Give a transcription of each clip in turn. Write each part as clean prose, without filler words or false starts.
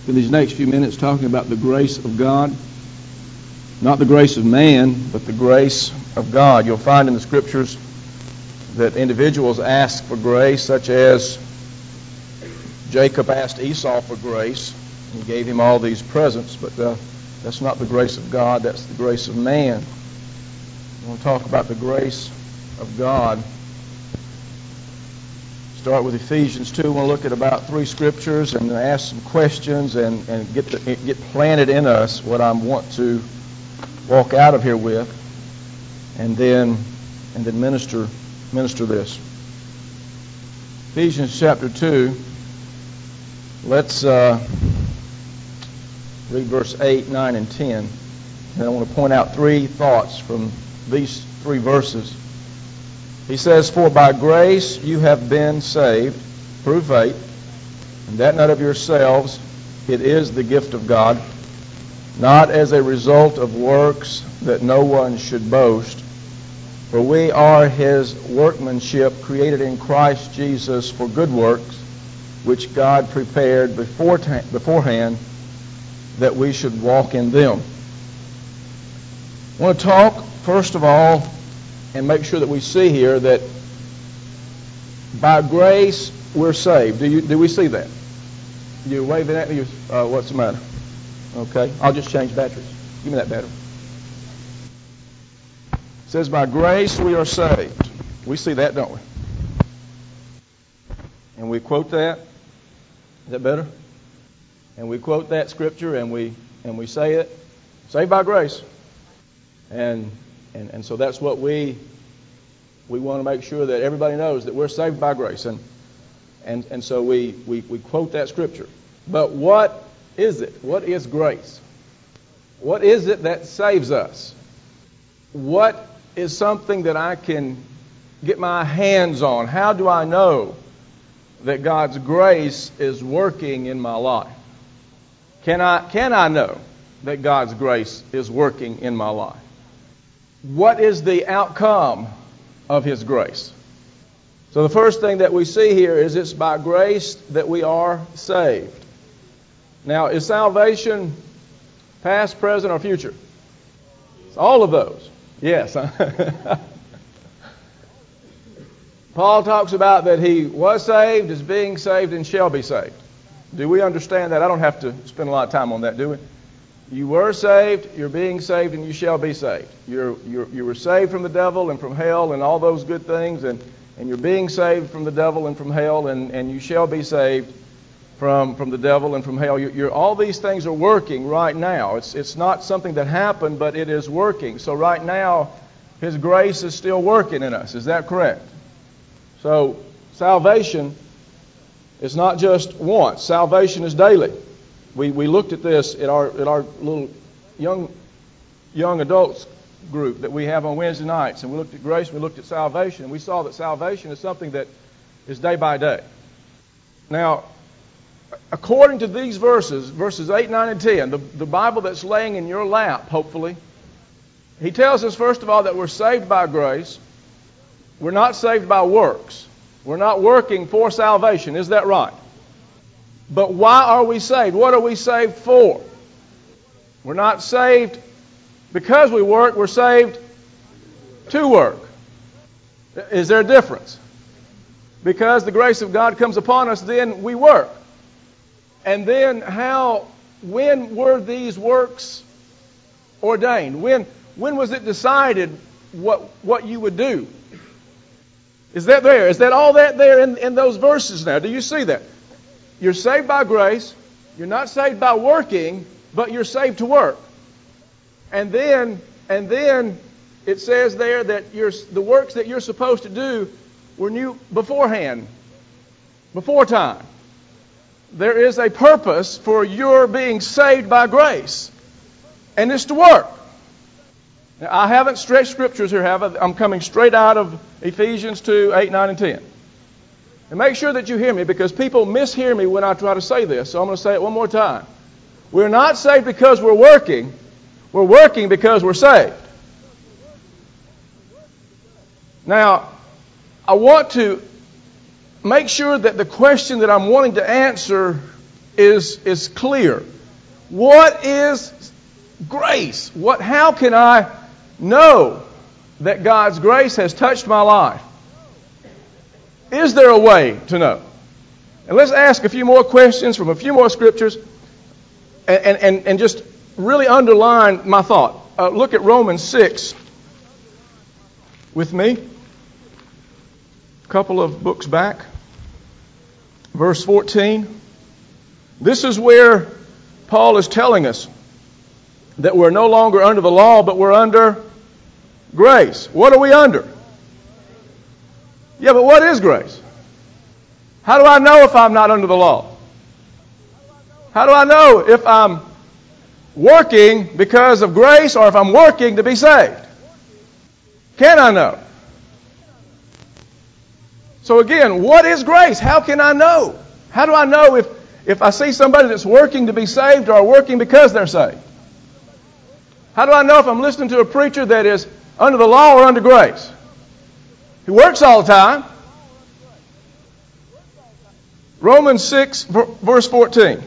spend these next few minutes talking about the grace of God. Not the grace of man, but the grace of God. You'll find in the Scriptures that individuals ask for grace, such as Jacob asked Esau for grace. He gave him all these presents, but that's not the grace of God, that's the grace of man. I want to talk about the grace of God. Start with Ephesians 2. I want to look at about 3 scriptures and ask some questions and get planted in us what I want to walk out of here with, and then minister this. Ephesians chapter 2. Let's read verse 8, 9, and 10. And I want to point out 3 thoughts from these 3 verses. He says, "For by grace you have been saved through faith, and that not of yourselves, it is the gift of God, not as a result of works, that no one should boast. For we are His workmanship, created in Christ Jesus for good works, which God prepared beforehand that we should walk in them." I want to talk, first of all, and make sure that we see here that by grace we're saved. Do we see that? You waving at me? What's the matter? Okay, I'll just change batteries. Give me that battery. It says, by grace we are saved. We see that, don't we? And we quote that. Is that better? And we quote that scripture and we say it. Saved by grace. And so that's what we want to make sure that everybody knows, that we're saved by grace. And so we quote that scripture. But what is it? What is grace? What is it that saves us? What is something that I can get my hands on? How do I know that God's grace is working in my life? Can I know that God's grace is working in my life? What is the outcome of His grace? So the first thing that we see here is it's by grace that we are saved. Now, is salvation past, present, or future? It's all of those. Yes. Paul talks about that he was saved, is being saved, and shall be saved. Do we understand that? I don't have to spend a lot of time on that, do we? You were saved, you're being saved, and you shall be saved. You were saved from the devil and from hell and all those good things, and you're being saved from the devil and from hell, and you shall be saved from the devil and from hell. All these things are working right now. It's not something that happened, but it is working. So right now, His grace is still working in us. Is that correct? So salvation is not just once. Salvation is daily. We looked at this at our little young adults group that we have on Wednesday nights, and we looked at grace, we looked at salvation, and we saw that salvation is something that is day by day. Now, according to these verses 8, 9, and 10, the Bible that's laying in your lap, hopefully, he tells us, first of all, that we're saved by grace. We're not saved by works. We're not working for salvation. Is that right? But why are we saved? What are we saved for? We're not saved because we work. We're saved to work. Is there a difference? Because the grace of God comes upon us, then we work. And then when were these works ordained? When was it decided what you would do? Is that there? Is that all that there in those verses now? Do you see that? You're saved by grace. You're not saved by working, but you're saved to work. And then it says there that the works that you're supposed to do were new beforehand, before time. There is a purpose for your being saved by grace, and it's to work. Now, I haven't stretched scriptures here, have I? I'm coming straight out of Ephesians 2, 8, 9, and 10. And make sure that you hear me, because people mishear me when I try to say this. So I'm going to say it one more time. We're not saved because we're working. We're working because we're saved. Now, I want to make sure that the question that I'm wanting to answer is clear. What is grace? How can I know that God's grace has touched my life? Is there a way to know? And let's ask a few more questions from a few more scriptures and just really underline my thought. Look at Romans 6 with me. A couple of books back. Verse 14. This is where Paul is telling us that we're no longer under the law, but we're under grace. What are we under? Yeah, but what is grace? How do I know if I'm not under the law? How do I know if I'm working because of grace or if I'm working to be saved? Can I know? So again, what is grace? How can I know? How do I know if I see somebody that's working to be saved or working because they're saved? How do I know if I'm listening to a preacher that is under the law or under grace? He works all the time. Romans 6, verse 14.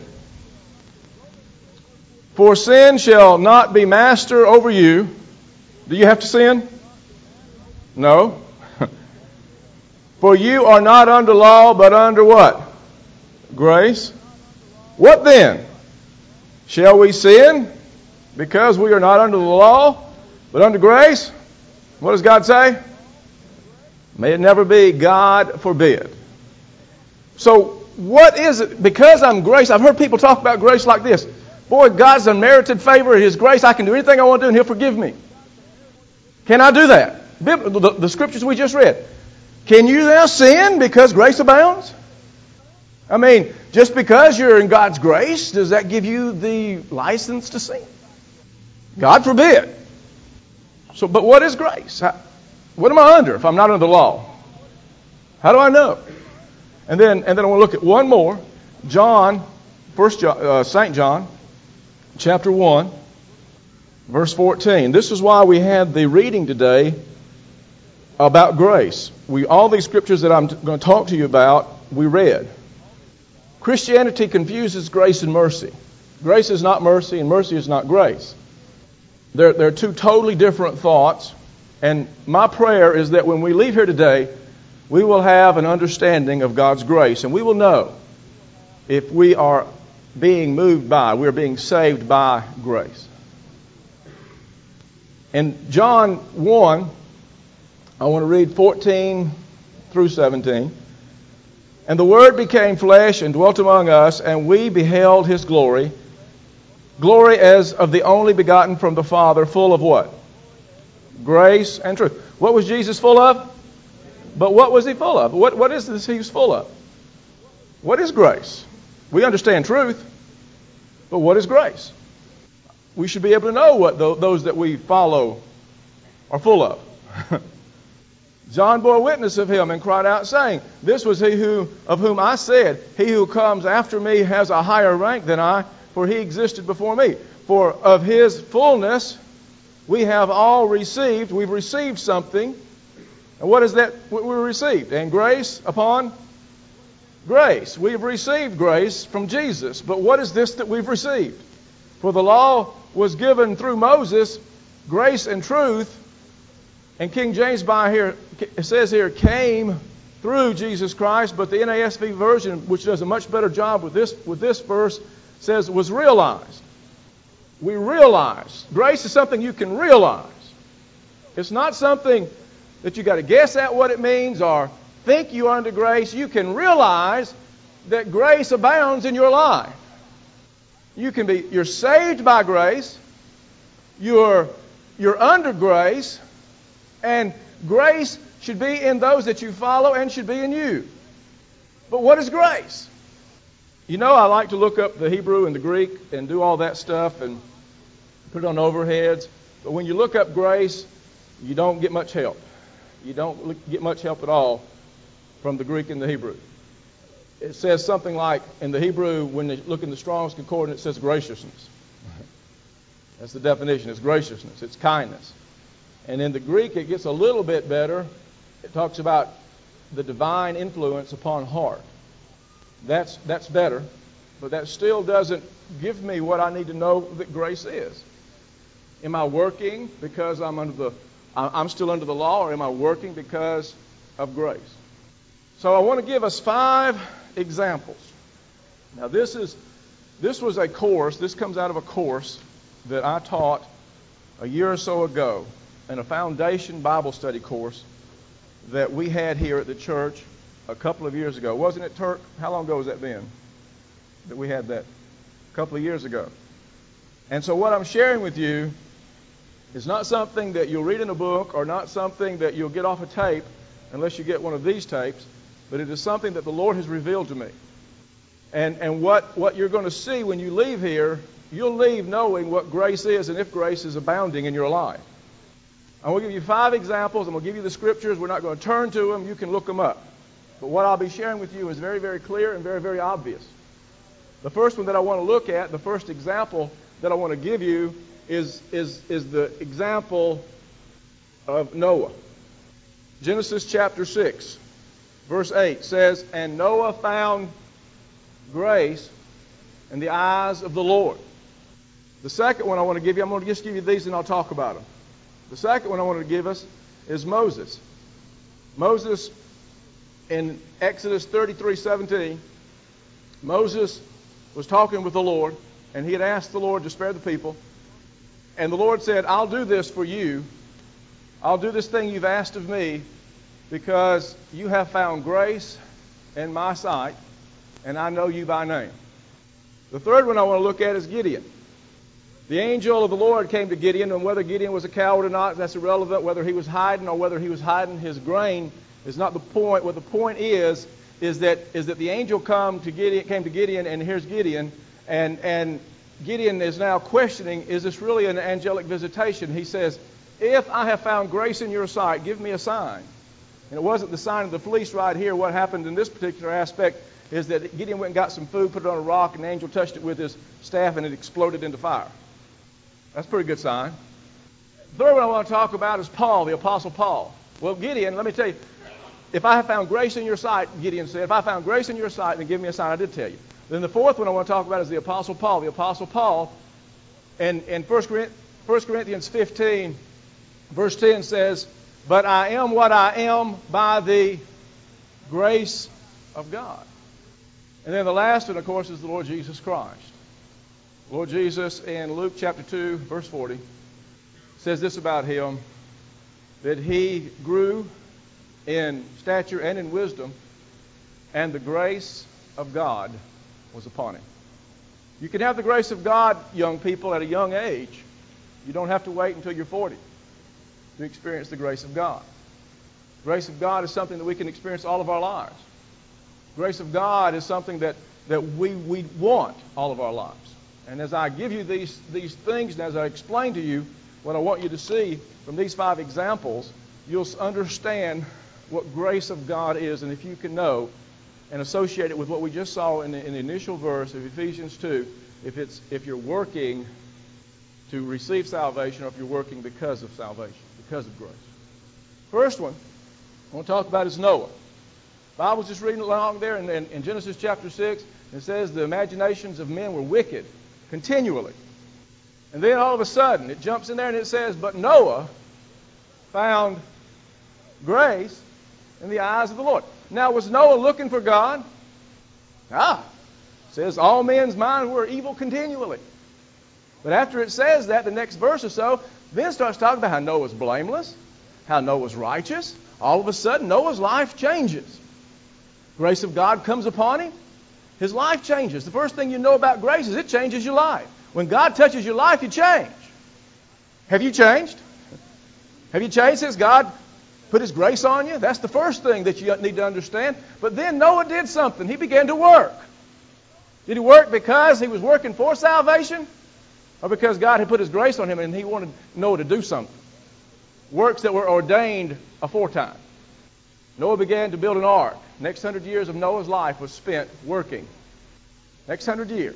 For sin shall not be master over you. Do you have to sin? No. For you are not under law, but under what? Grace. What then? Shall we sin because we are not under the law, but under grace? What does God say? May it never be. God forbid. So, what is it? Because I'm grace, I've heard people talk about grace like this. Boy, God's unmerited favor, His grace, I can do anything I want to do and He'll forgive me. Can I do that? The scriptures we just read. Can you now sin because grace abounds? I mean, just because you're in God's grace, does that give you the license to sin? God forbid. So, but what is grace? What am I under if I'm not under the law? How do I know? And then I want to look at one more. St. John, chapter 1, verse 14. This is why we had the reading today about grace. All these scriptures that I'm going to talk to you about, we read. Christianity confuses grace and mercy. Grace is not mercy, and mercy is not grace. They're two totally different thoughts. And my prayer is that when we leave here today, we will have an understanding of God's grace, and we will know if we are being moved by, we are being saved by grace. In John 1, I want to read 14 through 17. And the Word became flesh and dwelt among us, and we beheld His glory. Glory as of the only begotten from the Father, full of what? Grace and truth. What was Jesus full of? But what was He full of? What is this He was full of? What is grace? We understand truth, but what is grace? We should be able to know what those that we follow are full of. John bore witness of Him and cried out, saying, This was He of whom I said, He who comes after me has a higher rank than I, for He existed before me. For of His fullness we have all received. We've received something. And what is that we received? And grace upon grace. We've received grace from Jesus. But what is this that we've received? For the law was given through Moses, grace and truth. And King James it says here, came through Jesus Christ. But the NASB version, which does a much better job with this verse, says was realized. We realize. Grace is something you can realize. It's not something that you got to guess at what it means or think you are under grace. You can realize that grace abounds in your life. You're saved by grace. You're under grace. And grace should be in those that you follow and should be in you. But what is grace? You know, I like to look up the Hebrew and the Greek and do all that stuff and put it on overheads. But when you look up grace, you don't get much help. You don't get much help at all from the Greek and the Hebrew. It says something like, in the Hebrew, when you look in the Strong's Concordance, it says graciousness. That's the definition. It's graciousness. It's kindness. And in the Greek, it gets a little bit better. It talks about the divine influence upon heart. That's better. but that still doesn't give me what I need to know that grace is. Am I working because I'm still under the law, or am I working because of grace? So I want to give us 5 examples. Now this was a course, this comes out of a course that I taught a year or so ago in a foundation Bible study course that we had here at the church a couple of years ago. Wasn't it, Turk? How long ago has that been that we had that? A couple of years ago. And so what I'm sharing with you is not something that you'll read in a book or not something that you'll get off a tape unless you get one of these tapes, but it is something that the Lord has revealed to me. And what you're going to see when you leave here, you'll leave knowing what grace is and if grace is abounding in your life. I'm going to give you 5 examples. I'm going to give you the scriptures. We're not going to turn to them. You can look them up. But what I'll be sharing with you is very, very clear and very, very obvious. The first one that I want to look at, the first example that I want to give you is the example of Noah. Genesis chapter 6, verse 8 says, "And Noah found grace in the eyes of the Lord." The second one I want to give you, I'm going to just give you these and I'll talk about them. The second one I want to give us is Moses. Moses, in Exodus 33:17, Moses was talking with the Lord, and he had asked the Lord to spare the people. And the Lord said, "I'll do this for you. I'll do this thing you've asked of me because you have found grace in my sight, and I know you by name." The third one I want to look at is Gideon. The angel of the Lord came to Gideon, and whether Gideon was a coward or not, that's irrelevant. Whether he was hiding or whether he was hiding his grain is not the point. What the point is that the angel came to Gideon, and here's Gideon, and Gideon is now questioning, is this really an angelic visitation? He says, "If I have found grace in your sight, give me a sign." And it wasn't the sign of the fleece right here. What happened in this particular aspect is that Gideon went and got some food, put it on a rock, and the angel touched it with his staff, and it exploded into fire. That's a pretty good sign. The third one I want to talk about is Paul, the Apostle Paul. Well, Gideon, let me tell you, if I have found grace in your sight, Gideon said, if I found grace in your sight, then give me a sign. I did tell you. Then the fourth one I want to talk about is the Apostle Paul. The Apostle Paul, in 1 Corinthians 15, verse 10 says, "But I am what I am by the grace of God." And then the last one, of course, is the Lord Jesus Christ. Lord Jesus, in Luke chapter 2, verse 40, says this about him, that he grew in stature and in wisdom, and the grace of God was upon him. You can have the grace of God, young people, at a young age. You don't have to wait until you're 40 to experience the grace of God. The grace of God is something that we can experience all of our lives. The grace of God is something that we want all of our lives. And as I give you these things, and as I explain to you what I want you to see from these 5 examples, you'll understand what grace of God is. And if you can know and associate it with what we just saw in the initial verse of Ephesians 2, if you're working to receive salvation, or if you're working because of salvation, because of grace. First one I want to talk about is Noah. The Bible's just reading along there in Genesis chapter 6. It says the imaginations of men were wicked continually. And then all of a sudden it jumps in there and it says, "But Noah found grace in the eyes of the Lord." Now, was Noah looking for God? It says all men's minds were evil continually. But after it says that, the next verse or so, then it starts talking about how Noah's blameless, how Noah's righteous. All of a sudden, Noah's life changes. Grace of God comes upon him. His life changes. The first thing you know about grace is it changes your life. When God touches your life, you change. Have you changed? Have you changed since God put His grace on you? That's the first thing that you need to understand. But then Noah did something. He began to work. Did he work because he was working for salvation? Or because God had put His grace on him and he wanted Noah to do something? Works that were ordained aforetime. Noah began to build an ark. Next 100 years of Noah's life was spent working. Next 100 years.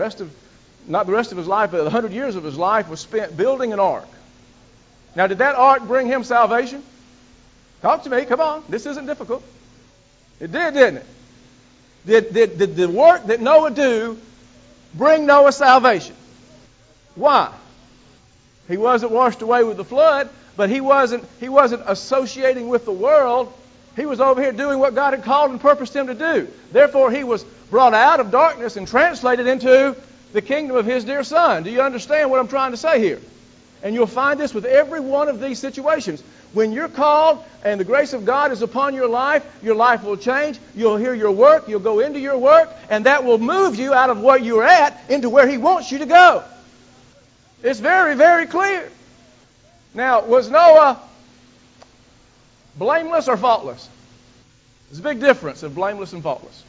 Not the rest of his life, but 100 years of his life was spent building an ark. Now, did that ark bring him salvation? Talk to me. Come on. This isn't difficult. It did, didn't it? Did the work that Noah do bring Noah salvation? Why? He wasn't washed away with the flood, but he wasn't associating with the world. He was over here doing what God had called and purposed him to do. Therefore, he was brought out of darkness and translated into the kingdom of his dear Son. Do you understand what I'm trying to say here? And you'll find this with every one of these situations. When you're called and the grace of God is upon your life will change. You'll hear your work. You'll go into your work. And that will move you out of where you're at into where He wants you to go. It's very, very clear. Now, was Noah blameless or faultless? There's a big difference of blameless and faultless.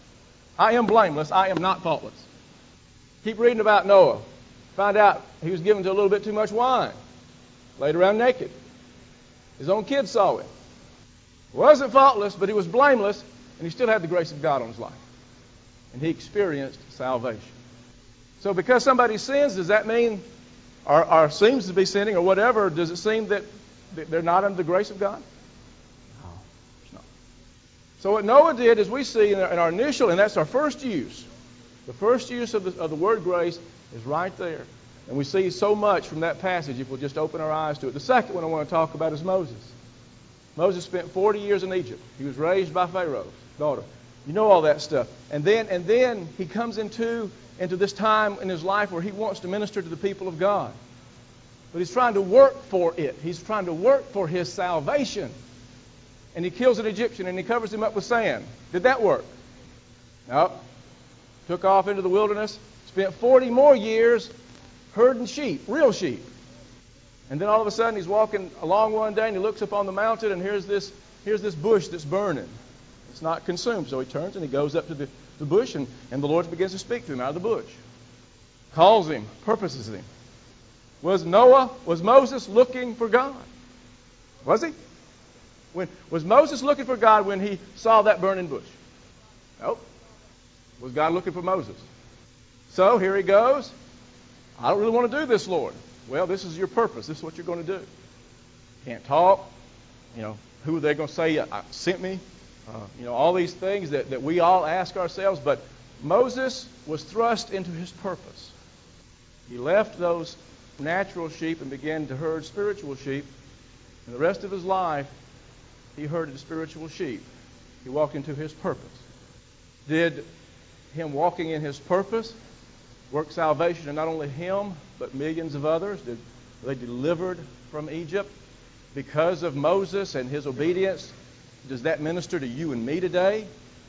I am blameless. I am not faultless. Keep reading about Noah. Find out he was given to a little bit too much wine. Laid around naked. His own kids saw him. Wasn't faultless, but he was blameless, and he still had the grace of God on his life. And he experienced salvation. So because somebody sins, does that mean, or seems to be sinning, or whatever, does it seem that they're not under the grace of God? No, it's not. So what Noah did, as we see in our initial, and that's our first use. The first use of the word grace is right there. And we see so much from that passage if we'll just open our eyes to it. The second one I want to talk about is Moses. Moses spent 40 years in Egypt. He was raised by Pharaoh's daughter. You know all that stuff. And then he comes into this time in his life where he wants to minister to the people of God. But he's trying to work for it. He's trying to work for his salvation. And he kills an Egyptian and he covers him up with sand. Did that work? No. Took off into the wilderness. Spent 40 more years herding sheep, real sheep. And then all of a sudden he's walking along one day and he looks up on the mountain and here's this bush that's burning. It's not consumed. So he turns and he goes up to the bush and the Lord begins to speak to him out of the bush. Calls him, purposes him. Was Moses looking for God? Was he? Was Moses looking for God when he saw that burning bush? Nope. Was God looking for Moses? So here he goes. I don't really want to do this, Lord. Well, this is your purpose. This is what you're going to do. Can't talk. Who are they going to say sent me? All these things that we all ask ourselves. But Moses was thrust into his purpose. He left those natural sheep and began to herd spiritual sheep. And the rest of his life, he herded spiritual sheep. He walked into his purpose. Did him walking in his purpose work salvation in not only him, but millions of others? Were they delivered from Egypt because of Moses and his obedience? Does that minister to you and me today?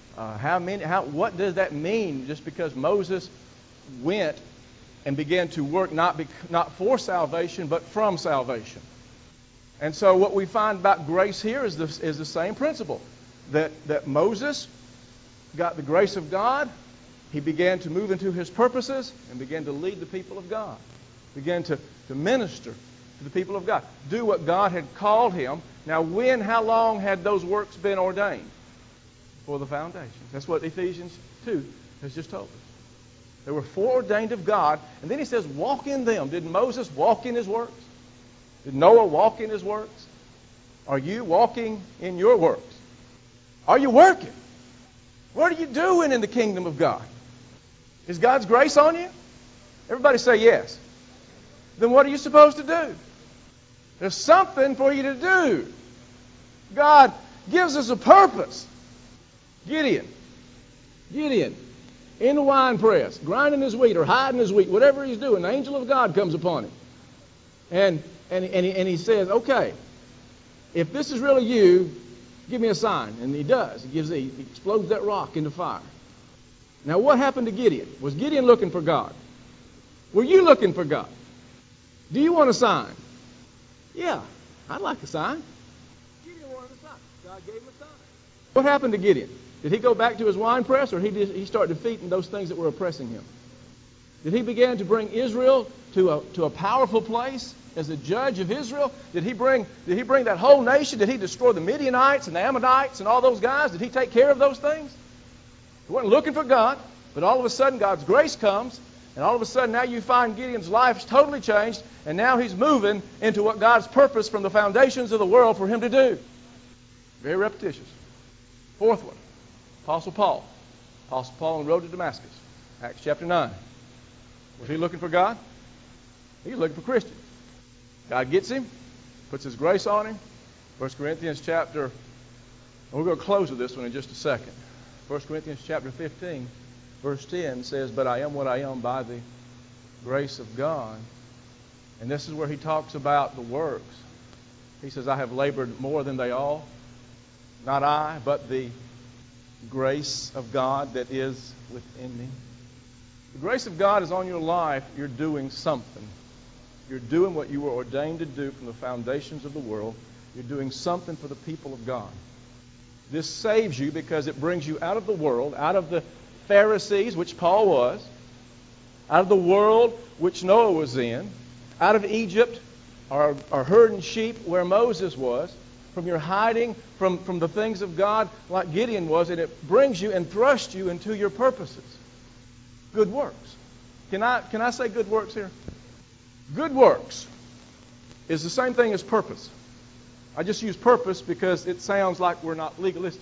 What does that mean just because Moses went and began to work not for salvation, but from salvation? And so what we find about grace here is the same principle. That Moses got the grace of God. He began to move into his purposes and began to lead the people of God. Began to minister to the people of God. Do what God had called him. Now how long had those works been ordained? For the foundation. That's what Ephesians 2 has just told us. They were foreordained of God. And then he says, walk in them. Did Moses walk in his works? Did Noah walk in his works? Are you walking in your works? Are you working? What are you doing in the kingdom of God? Is God's grace on you? Everybody say yes. Then what are you supposed to do? There's something for you to do. God gives us a purpose. Gideon, in the wine press, grinding his wheat or hiding his wheat, whatever he's doing, the angel of God comes upon him. And he says, okay, if this is really you, give me a sign. And he does. He explodes that rock into fire. Now what happened to Gideon? Was Gideon looking for God? Were you looking for God? Do you want a sign? Yeah, I'd like a sign. Gideon wanted a sign. God gave him a sign. What happened to Gideon? Did he go back to his wine press, or he start defeating those things that were oppressing him? Did he begin to bring Israel to a powerful place as a judge of Israel? Did he bring that whole nation? Did he destroy the Midianites and the Ammonites and all those guys? Did he take care of those things? He wasn't looking for God, but all of a sudden God's grace comes, and all of a sudden now you find Gideon's life is totally changed, and now he's moving into what God's purpose from the foundations of the world for him to do. Very repetitious. Fourth one, Apostle Paul. Apostle Paul on the road to Damascus, Acts chapter 9. Was he looking for God? He was looking for Christians. God gets him, puts His grace on him. 1 Corinthians chapter, we're going to close with this one in just a second. 1 Corinthians chapter 15, verse 10 says, "But I am what I am by the grace of God." And this is where he talks about the works. He says, "I have labored more than they all. Not I, but the grace of God that is within me." The grace of God is on your life. You're doing something. You're doing what you were ordained to do from the foundations of the world. You're doing something for the people of God. This saves you because it brings you out of the world, out of the Pharisees, which Paul was, out of the world which Noah was in, out of Egypt, or herding sheep where Moses was, from your hiding from the things of God like Gideon was, and it brings you and thrusts you into your purposes. Good works. Can I say good works here? Good works is the same thing as purpose. I just use purpose because it sounds like we're not legalistic.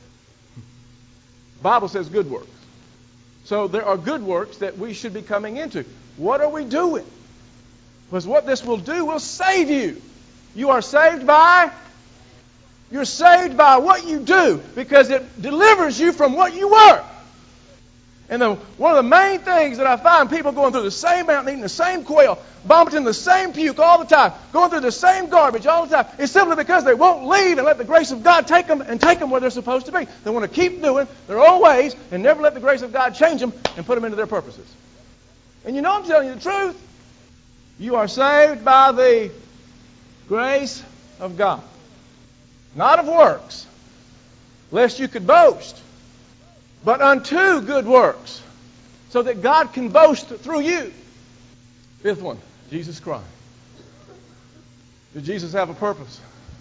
The Bible says good works. So there are good works that we should be coming into. What are we doing? Because what this will do will save you. You are saved by? You're saved by what you do because it delivers you from what you were. And one of the main things that I find people going through the same mountain, eating the same quail, vomiting the same puke all the time, going through the same garbage all the time, is simply because they won't leave and let the grace of God take them where they're supposed to be. They want to keep doing their own ways and never let the grace of God change them and put them into their purposes. And you know I'm telling you the truth. You are saved by the grace of God, not of works, lest you could boast, but unto good works, so that God can boast through you. Fifth one, Jesus Christ. Did Jesus have a purpose?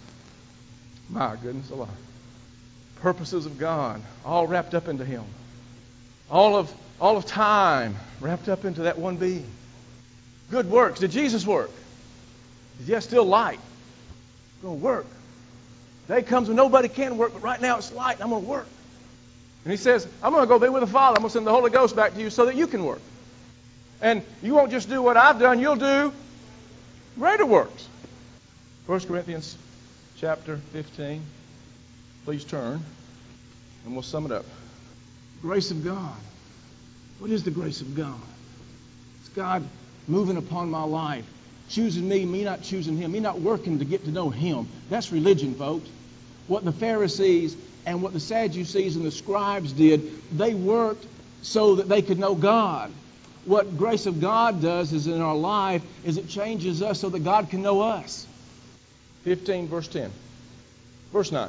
My goodness alive. Purposes of God, all wrapped up into Him. All of time wrapped up into that one being. Good works. Did Jesus work? Is He still light? It's going to work. Day comes when nobody can work, but right now it's light and I'm going to work. And He says, I'm going to go be with the Father. I'm going to send the Holy Ghost back to you so that you can work. And you won't just do what I've done, you'll do greater works. 1 Corinthians chapter 15. Please turn, and we'll sum it up. Grace of God. What is the grace of God? It's God moving upon my life, choosing me not choosing Him, me not working to get to know Him. That's religion, folks. What the Pharisees and what the Sadducees and the scribes did, they worked so that they could know God. What grace of God does is in our life is it changes us so that God can know us. 15 verse 10. Verse 9.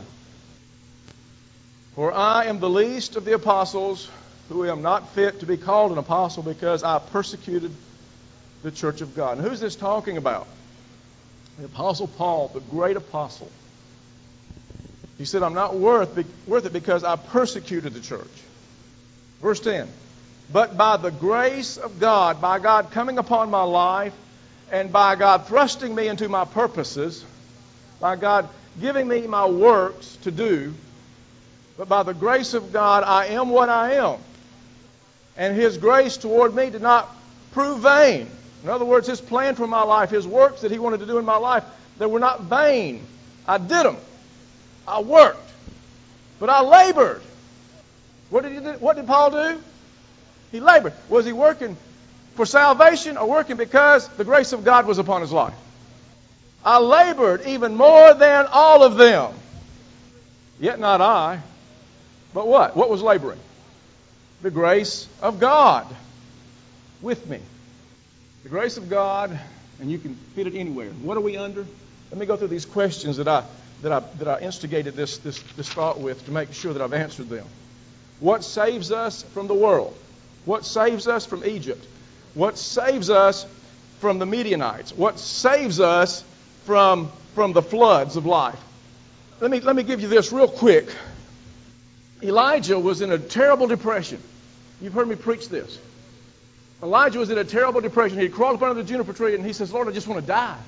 For I am the least of the apostles, who am not fit to be called an apostle, because I persecuted the church of God. And who's this talking about? The Apostle Paul, the great apostle. He said, I'm not worth it because I persecuted the church. Verse 10. But by the grace of God, by God coming upon my life, and by God thrusting me into my purposes, by God giving me my works to do, but by the grace of God, I am what I am. And His grace toward me did not prove vain. In other words, His plan for my life, His works that He wanted to do in my life, they were not vain. I did them. I worked. But I labored. What did Paul do? He labored. Was he working for salvation or working because the grace of God was upon his life? I labored even more than all of them. Yet not I. But what? What was laboring? The grace of God with me. The grace of God, and you can fit it anywhere. What are we under? Let me go through these questions that I instigated this thought with to make sure that I've answered them. What saves us from the world? What saves us from Egypt? What saves us from the Midianites? What saves us from the floods of life? Let me give you this real quick. Elijah was in a terrible depression. You've heard me preach this. Elijah was in a terrible depression. He crawled up under the juniper tree and he says, Lord, I just want to die.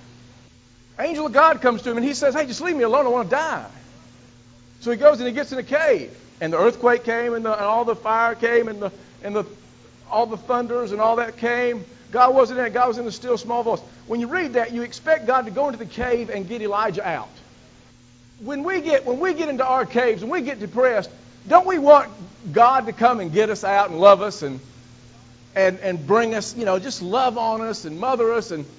Angel of God comes to him and he says, hey, just leave me alone. I want to die. So he goes and he gets in a cave. And the earthquake came, and all the fire came, and all the thunders and all that came. God wasn't in it. God was in the still small voice. When you read that, you expect God to go into the cave and get Elijah out. When we get into our caves and we get depressed, don't we want God to come and get us out and love us and bring us, just love on us and mother us and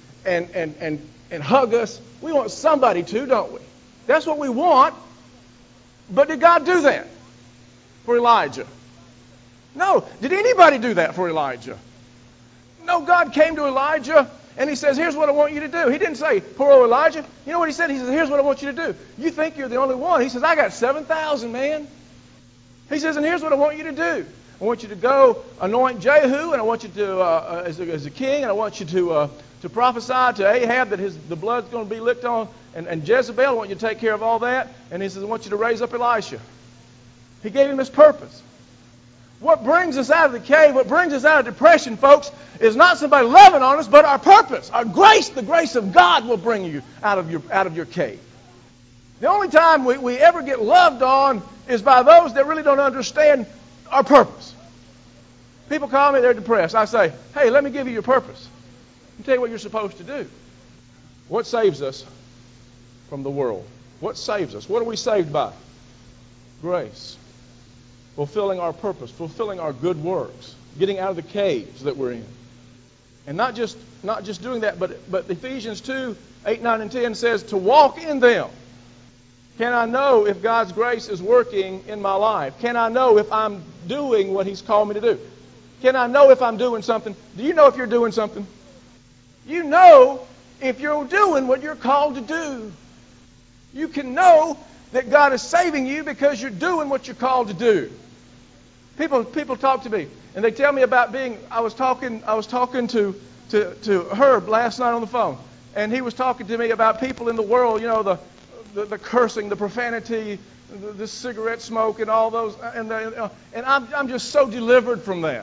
hug us? We want somebody to, don't we? That's what we want. But did God do that for Elijah? No. Did anybody do that for Elijah? No, God came to Elijah and he says, here's what I want you to do. He didn't say, poor old Elijah. You know what he said? He says, here's what I want you to do. You think you're the only one. He says, I got 7,000, man. He says, and here's what I want you to do. I want you to go anoint Jehu, and I want you to, as a king, and I want you to prophesy to Ahab that the blood's going to be licked on, and Jezebel, I want you to take care of all that. And he says, I want you to raise up Elisha. He gave him his purpose. What brings us out of the cave, what brings us out of depression, folks, is not somebody loving on us, but our purpose. Our grace, the grace of God will bring you out of your cave. The only time we ever get loved on is by those that really don't understand our purpose. People call me, they're depressed. I say, hey, let me give you your purpose. Let me tell you what you're supposed to do. What saves us from the world? What saves us? What are we saved by? Grace. Fulfilling our purpose, fulfilling our good works, getting out of the caves that we're in. And not just doing that, but Ephesians 2, 8, 9, and 10 says to walk in them. Can I know if God's grace is working in my life? Can I know if I'm doing what He's called me to do? Can I know if I'm doing something? Do you know if you're doing something? You know if you're doing what you're called to do. You can know that God is saving you because you're doing what you're called to do. People talk to me and they tell me about I was talking to Herb last night on the phone, and he was talking to me about people in the world, the cursing, the profanity, the cigarette smoke, and all those, and I'm just so delivered from that.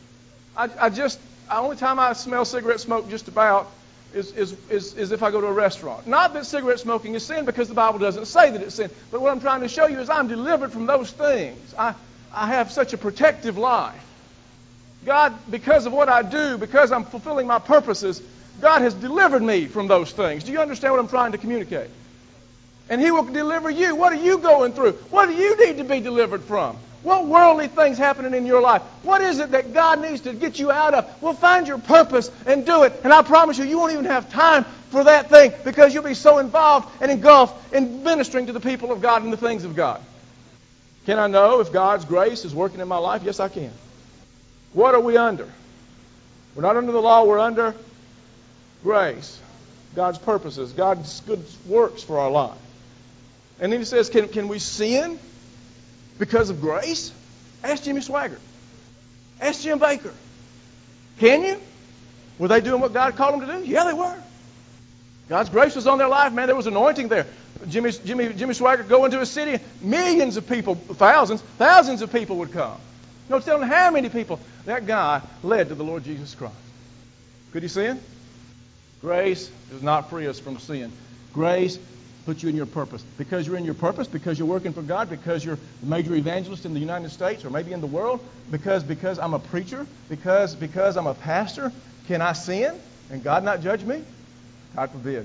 The only time I smell cigarette smoke just about is if I go to a restaurant. Not that cigarette smoking is sin, because the Bible doesn't say that it's sin. But what I'm trying to show you is I'm delivered from those things. I have such a protective life. God, because of what I do, because I'm fulfilling my purposes, God has delivered me from those things. Do you understand what I'm trying to communicate? And He will deliver you. What are you going through? What do you need to be delivered from? What worldly things happening in your life? What is it that God needs to get you out of? Well, find your purpose and do it. And I promise you won't even have time for that thing, because you'll be so involved and engulfed in ministering to the people of God and the things of God. Can I know if God's grace is working in my life? Yes, I can. What are we under? We're not under the law. We're under grace. God's purposes. God's good works for our life. And then He says, can we sin because of grace? Ask Jimmy Swaggart. Ask Jim Baker. Can you? Were they doing what God called them to do? Yeah, they were. God's grace was on their life, man. There was anointing there. Jimmy Swaggart go into a city, millions of people, thousands of people would come. No telling how many people that guy led to the Lord Jesus Christ. Could he sin? Grace does not free us from sin. Grace puts you in your purpose. Because you're in your purpose, because you're working for God, because you're a major evangelist in the United States or maybe in the world, because I'm a preacher, because I'm a pastor, can I sin and God not judge me? God forbid.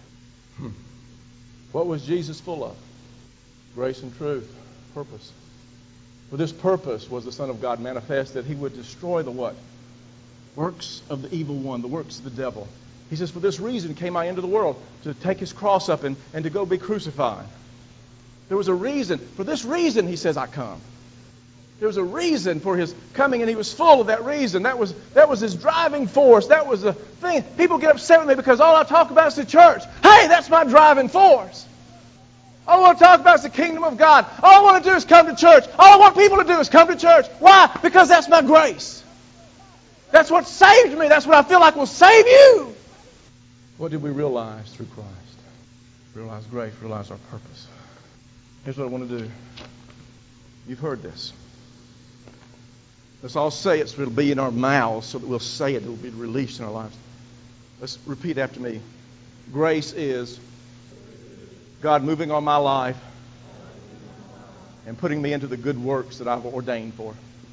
What was Jesus full of? Grace and truth. Purpose. For this purpose was the Son of God manifest, that He would destroy the what? Works of the evil one, the works of the devil. He says, for this reason came I into the world, to take His cross up and to go be crucified. There was a reason. For this reason, He says, I come. There was a reason for His coming, and He was full of that reason. That was His driving force. That was the thing. People get upset with me because all I talk about is the church. Hey, that's my driving force. All I want to talk about is the kingdom of God. All I want to do is come to church. All I want people to do is come to church. Why? Because that's my grace. That's what saved me. That's what I feel like will save you. What did we realize through Christ? Realize grace, realize our purpose. Here's what I want to do. You've heard this. Let's all say it so it'll be in our mouths, so that we'll say it. It'll be released in our lives. Let's repeat after me. Grace is God moving on my life and putting me into the good works that I've ordained for.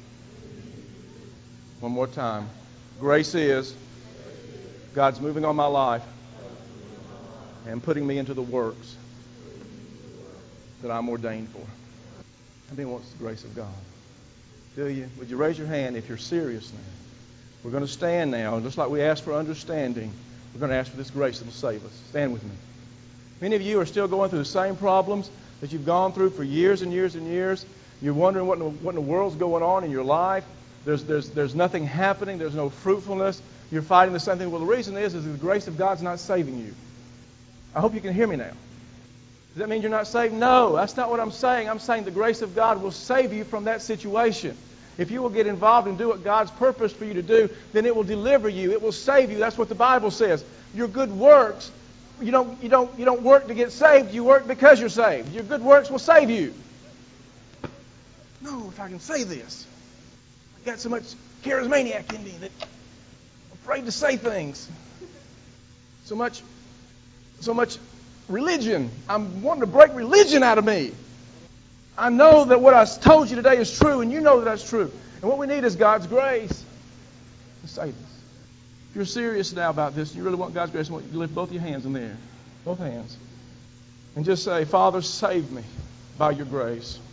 One more time. Grace is God's moving on my life and putting me into the works that I'm ordained for. How many wants the grace of God? Do you? Would you raise your hand if you're serious now? We're going to stand now, just like we asked for understanding. We're going to ask for this grace that will save us. Stand with me. Many of you are still going through the same problems that you've gone through for years and years and years. You're wondering what in the world's going on in your life. There's nothing happening. There's no fruitfulness. You're fighting the same thing. Well, the reason is that the grace of God's not saving you. I hope you can hear me now. Does that mean you're not saved? No, that's not what I'm saying. I'm saying the grace of God will save you from that situation. If you will get involved and do what God's purposed for you to do, then it will deliver you. It will save you. That's what the Bible says. Your good works, you don't work to get saved. You work because you're saved. Your good works will save you. No, if I can say this. I've got so much charismaniac in me that I'm afraid to say things. So much religion. I'm wanting to break religion out of me. I know that what I told you today is true, and you know that that's true. And what we need is God's grace to save us. If you're serious now about this, and you really want God's grace, I want you to lift both your hands in the air. Both hands. And just say, Father, save me by your grace.